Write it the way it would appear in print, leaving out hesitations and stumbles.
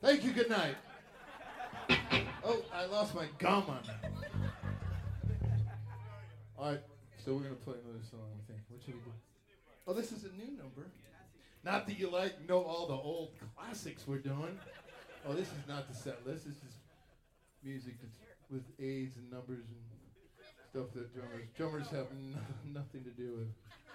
Thank you, good night. Oh, I lost my gum on that. All right, so we're going to play another song, I think. What should we do? Oh, this is a new number. Not that you know all the old classics we're doing. Oh, this is not the set list. This is music that's with aids and numbers and stuff that drummers have nothing to do with.